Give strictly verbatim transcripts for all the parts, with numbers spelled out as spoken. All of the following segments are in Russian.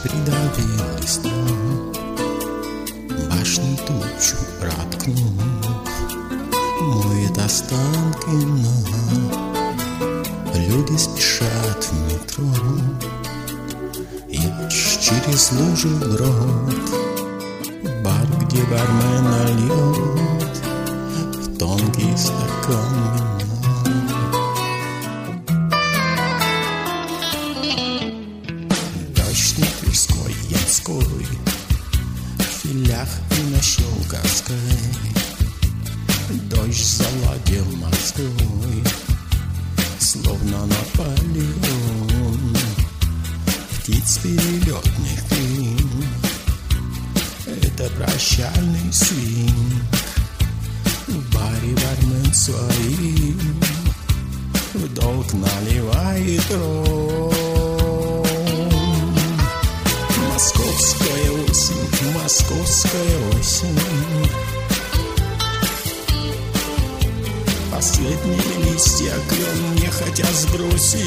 придавил листом, башни тучу проткнув, моет останки мно. Люди спешат в метро, я ж через лужи брод. Бар, где бармен нальет в тонкий стакан дождь Тверской, Ямской, в филях и на Щелковской. Дождь заладил морской, словно Наполеон. Птиц перелетных крыльев — это прощальный свин. В баре бармен своим в долг наливает ром. Московская осень, московская осень, последние листья клен нехотя сбросил.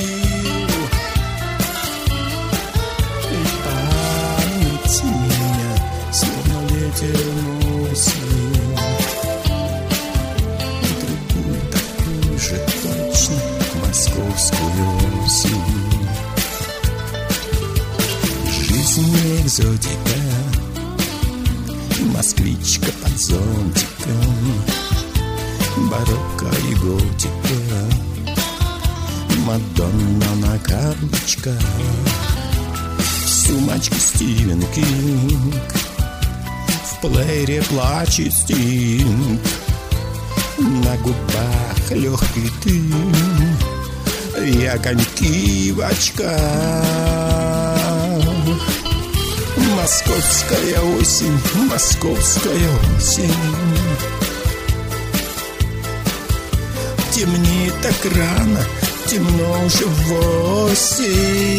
И память меня словно ветер носит, другую такую же точно московскую осень. Жизнь не экзотика, москвичка под зонтиком, барокко и готика, Мадонна на каблучках, в сумочке Стивен Кинг, в плеере плачет Стинг, на губах легкий дым и огоньки в очках. Московская осень, московская осень, темнеет так рано, темно уже в восемь.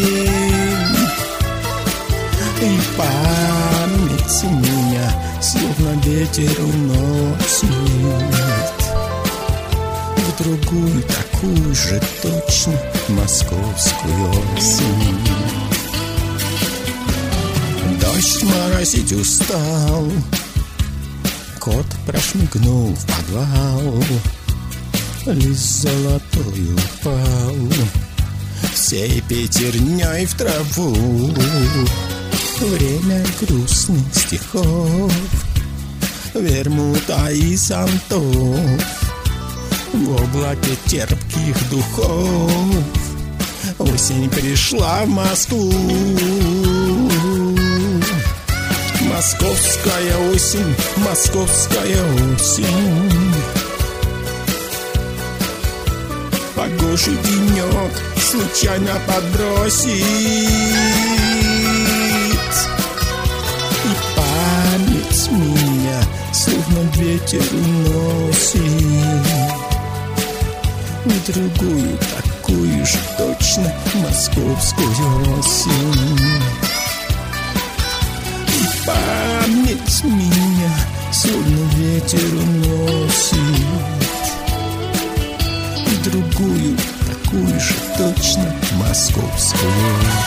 И память меня словно ветер уносит в другую такую же точно московскую осень. Дождь моросить устал, кот прошмыгнул в подвал, лист золотой упал всей пятерней в траву. Время грустных стихов, вермута и сантов, в облаке терпких духов осень пришла в Москву. Московская осень, московская осень, погожий денек случайно подбросит, и память меня словно ветер уносит в другую такую же точно московскую осень. И память меня словно ветер уносит другую, такую же точно московскую